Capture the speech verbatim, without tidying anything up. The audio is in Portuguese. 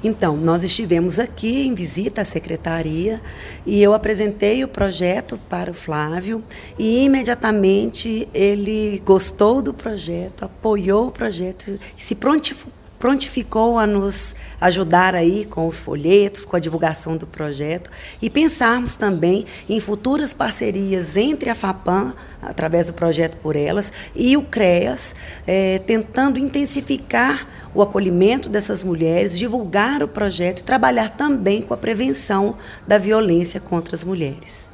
Então, nós estivemos aqui em visita à secretaria e eu apresentei o projeto para o Flávio e imediatamente ele gostou do projeto, apoiou o projeto e se prontificou prontificou a nos ajudar aí com os folhetos, com a divulgação do projeto e pensarmos também em futuras parcerias entre a FAPAM, através do projeto Por Elas, e o CREAS, eh, tentando intensificar o acolhimento dessas mulheres, divulgar o projeto e trabalhar também com a prevenção da violência contra as mulheres.